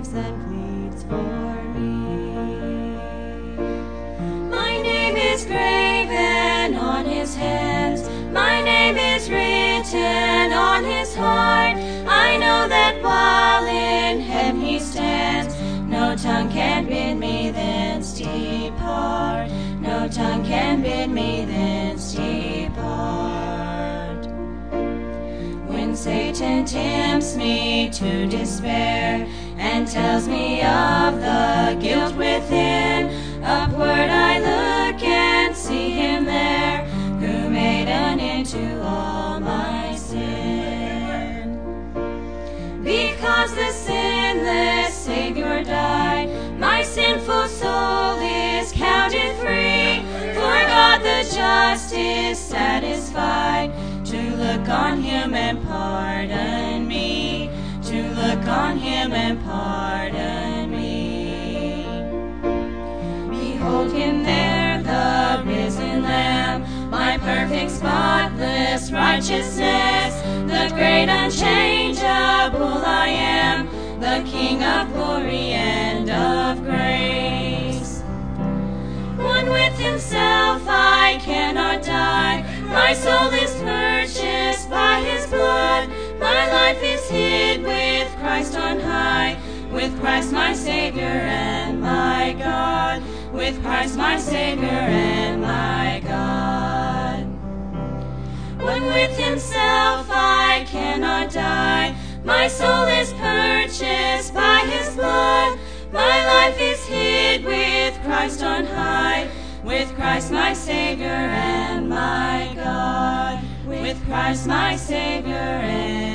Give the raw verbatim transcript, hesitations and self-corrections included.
Jesus that pleads for me. My name is graven on his hands, my name is written on his heart. I know that while in heaven he stands, no tongue can bid me thence depart. No tongue can bid me thence depart. When Satan tempts me to despair and tells me of the guilt within, upward I look and see him there, who made an end to all my sin. Because the sinless Savior died, my sinful soul is counted free. For God the just is satisfied to look on him and pardon me, to look on him and pardon me. Behold him there, the risen Lamb, my perfect spotless righteousness, the great unchangeable I am, the King of glory and of grace. One with himself I cannot die, my soul is purchased by his blood, my life is hid with Christ on high, with Christ my Savior and my God, with Christ my Savior and my God. One with himself I cannot die, my soul is purchased by his blood, my life is hid with Christ on high, with Christ my Savior and my God, with Christ my Savior and